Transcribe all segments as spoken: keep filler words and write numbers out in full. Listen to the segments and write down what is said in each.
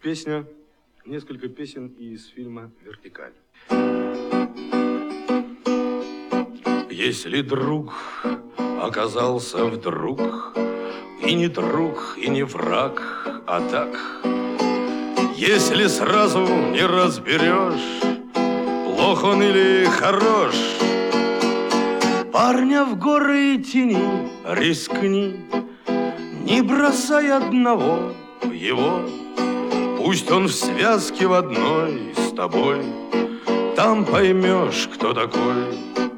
Песня, несколько песен из фильма «Вертикаль». Если друг оказался вдруг и не друг, и не враг, а так, если сразу не разберешь, плох он или хорош, парня в горы тяни, рискни, не бросай одного его. Пусть он в связке в одной с тобой, там поймешь, кто такой.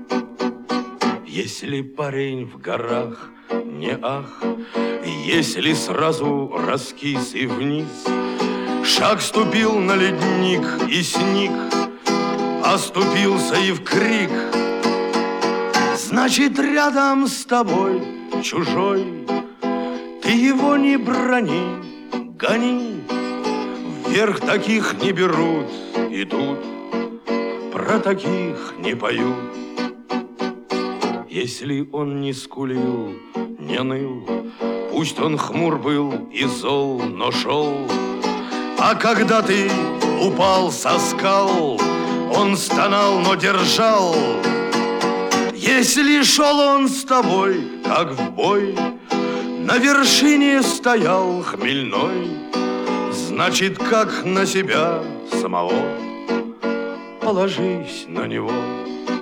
Если парень в горах не ах, если сразу раскис и вниз, шаг ступил на ледник и сник, оступился и в крик, значит, рядом с тобой чужой. Ты его не брони, гони, вверх таких не берут, и тут про таких не поют. Если он не скулил, не ныл, пусть он хмур был и зол, но шел. А когда ты упал со скал, он стонал, но держал. Если шел он с тобой, как в бой, на вершине стоял хмельной, значит, как на себя самого, положись на него.